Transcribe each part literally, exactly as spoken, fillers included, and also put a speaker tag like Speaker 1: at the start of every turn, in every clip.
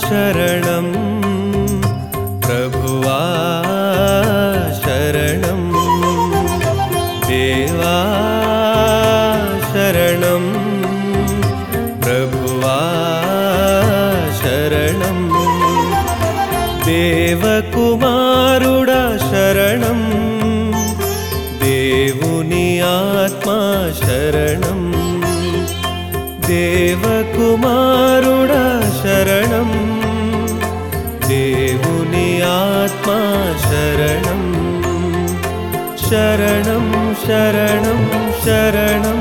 Speaker 1: शरणं प्रभुवा शरणं देवा शरणं प्रभुवा शरणं देवकुमारुडा शरणं దేవుని ఆత్మా శరణం దేవకుమారుడా శరణం దేవుని ఆత్మా శరణం శరణం శరణం శరణం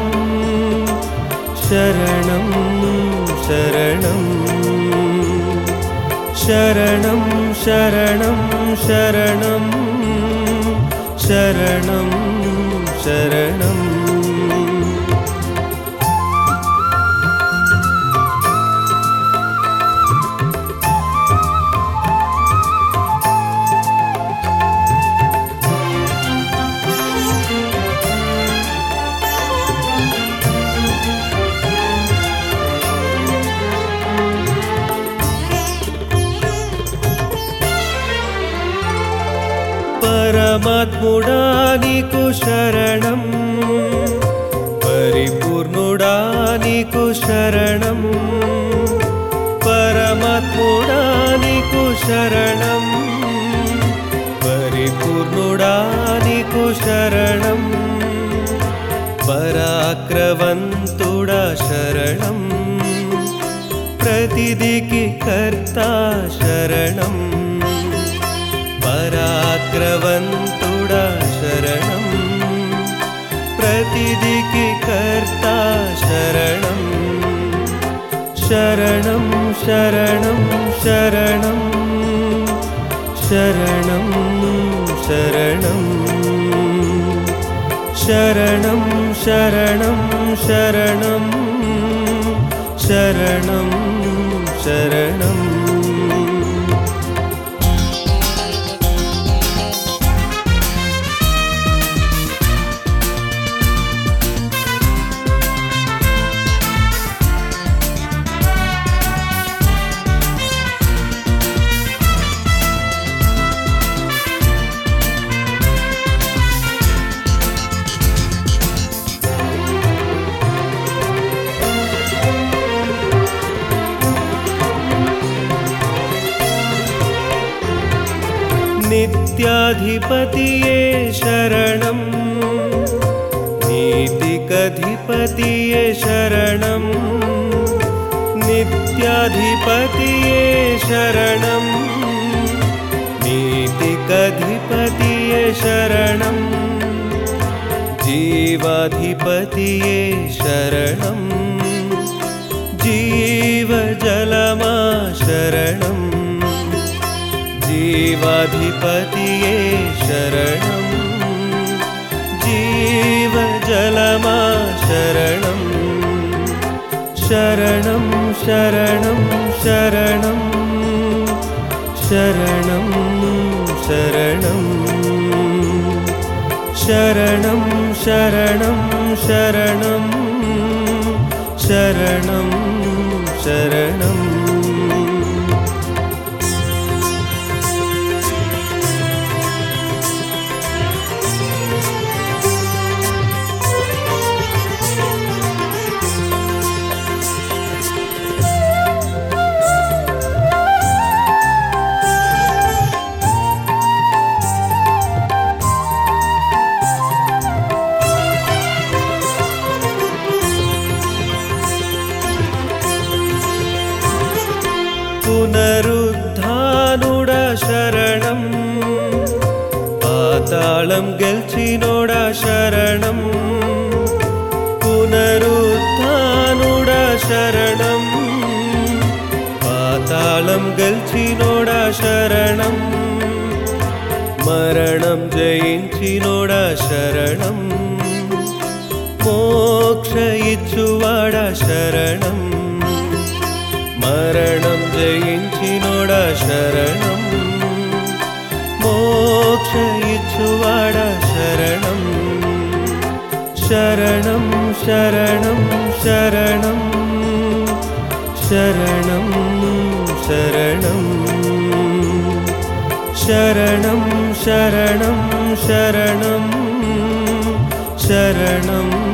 Speaker 1: శరణం శరణం శరణం శరణం శరణం శరణం శరణం పరమాత్ముడా నీకు శరణం పరిపూర్ణుడా నీకు శరణం పరమాత్ముడా నీకు శరణం పరిపూర్ణుడా నీకు శరణం పరాక్రవంతుడా శరణం ప్రతిదికి కర్తా శరణం పరాక్రవంతుడా శరణం ప్రతిదికి కర్తా శరణం శరణం శరణం శరణం శరణం శరణం శరణం శరణం శరణం శరణం శరణం नित्याधिपतिये शरणं नीतिकधिपतिये शरणं नित्याधिपतिये शरणं नीतिकधिपतिये शरणं जीवाधिपतिये शरणं जीवजलमा शरणं जीवाधिपतिये शरणं जीवजलमा शरणं शरणं शरणं शरणं शरणं शरणं शरणं शरणं शरणं शरणं शरणं పునరుద్ధానుడా శరణం పాతాళం గెల్చినోడా శరణం పునరుద్ధానుడా శరణం పాతాళం గెల్చినోడా శరణం మరణం జయించినోడా శరణం మోక్ష ఇచ్చువాడా శరణం మరణం జయించినోడా శరణం మోక్ష ఇచ్చువాడా శరణం శరణం శరణం శరణం శరణం శరణం శరణం శరణం శరణం శరణం